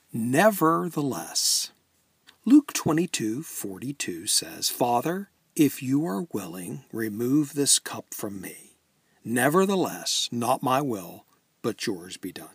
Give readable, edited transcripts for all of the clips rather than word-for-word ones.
Nevertheless. Luke 22:42 says, Father, if you are willing, remove this cup from me. Nevertheless, not my will, but yours be done.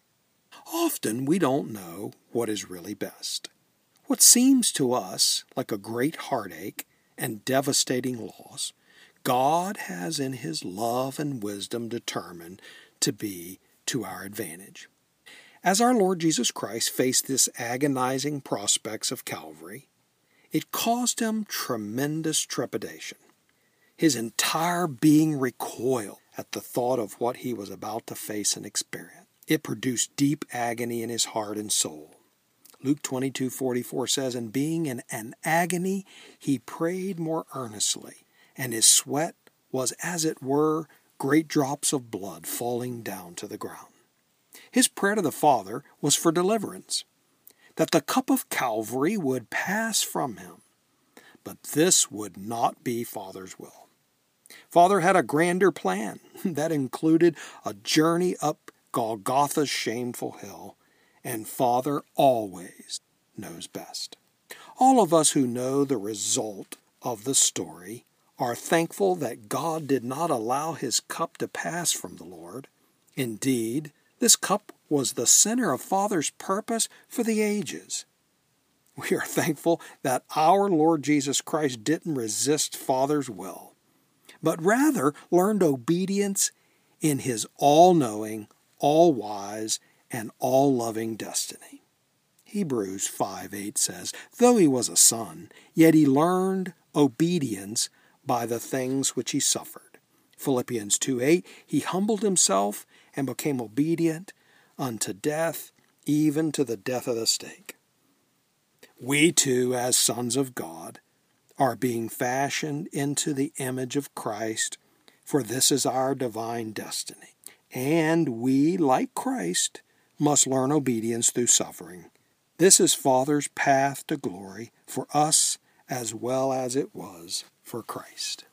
Often we don't know what is really best. What seems to us like a great heartache and devastating loss, God has in His love and wisdom determined to be to our advantage. As our Lord Jesus Christ faced this agonizing prospects of Calvary, it caused Him tremendous trepidation. His entire being recoiled at the thought of what He was about to face and experience. It produced deep agony in His heart and soul. Luke 22:44 says, And being in an agony, He prayed more earnestly, and His sweat was as it were great drops of blood falling down to the ground. His prayer to the Father was for deliverance, that the cup of Calvary would pass from Him. But this would not be Father's will. Father had a grander plan that included a journey up Golgotha's shameful hill, and Father always knows best. All of us who know the result of the story are thankful that God did not allow His cup to pass from the Lord. Indeed, this cup was the center of Father's purpose for the ages. We are thankful that our Lord Jesus Christ didn't resist Father's will, but rather learned obedience in His all-knowing, all-wise, and all-loving destiny. Hebrews 5:8 says, Though He was a son, yet He learned obedience by the things which He suffered. Philippians 2:8, He humbled Himself and became obedient unto death, even to the death of the stake. We too, as sons of God, are being fashioned into the image of Christ, for this is our divine destiny. And we, like Christ, must learn obedience through suffering. This is Father's path to glory for us as well as it was for Christ.